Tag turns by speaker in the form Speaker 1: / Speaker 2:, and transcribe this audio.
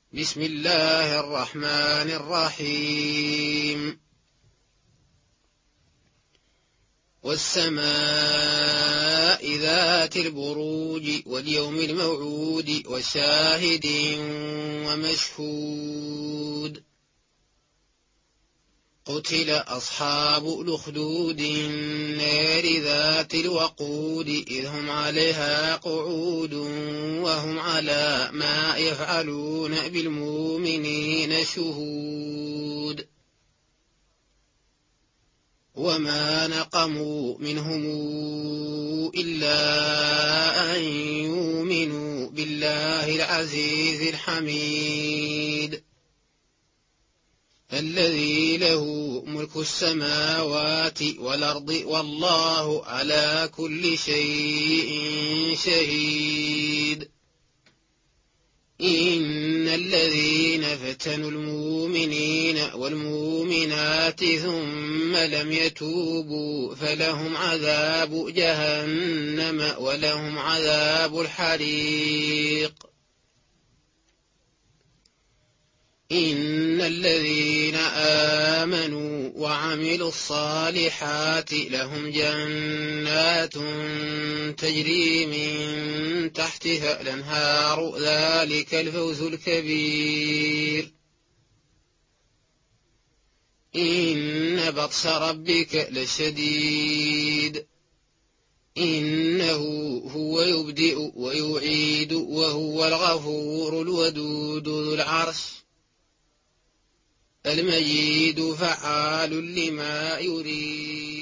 Speaker 1: بسم الله الرحمن الرحيم. والسماء ذات البروج واليوم الموعود وشاهد ومشهود. قتل أصحاب الأخدود النار ذات الوقود إذ هم عليها قعود وهم على ما يفعلون بالمؤمنين شهود. وما نقموا منهم إلا أن يؤمنوا بالله العزيز الحميد الذي له ملك السماوات والأرض والله على كل شيء شهيد. إن الذين فتنوا المؤمنين والمؤمنات ثم لم يتوبوا فلهم عذاب جهنم ولهم عذاب الحريق. إن الذين آمنوا وعملوا الصالحات لهم جنات تجري من تحتها الأنهار ذلك الفوز الكبير. إن بطش ربك لشديد إنه هو يبدئ ويعيد وهو الغفور الودود ذو العرش المجيد فعال لما يريد.